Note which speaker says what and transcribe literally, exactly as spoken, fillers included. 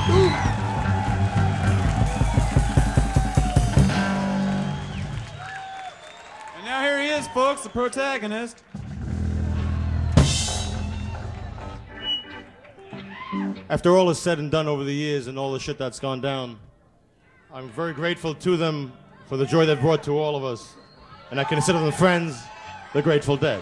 Speaker 1: And now here he is, folks, the protagonist.
Speaker 2: After all is said and done over the years and all the shit that's gone down, I'm very grateful to them for the joy they've brought to all of us. And I consider them friends, the Grateful Dead.